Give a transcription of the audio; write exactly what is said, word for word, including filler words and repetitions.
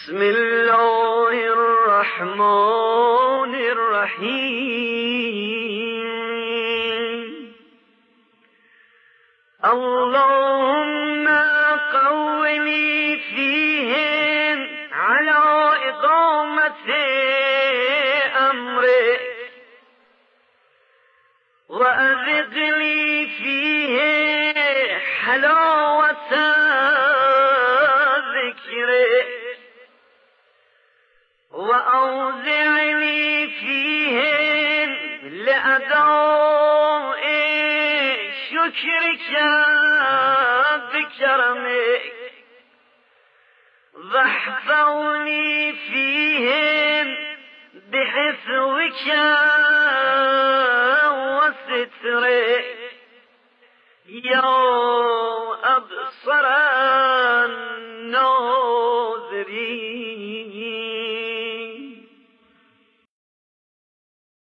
بسم الله الرحمن الرحيم اللهم قوّني فيهم على إقامة أمرك وأذق لي فيه حلاوة ذكرك وأوزعني فيهم لأداء شكرك بكرمك واحفظني فيهم بحفظك وسترك يا أبصر الناظرين.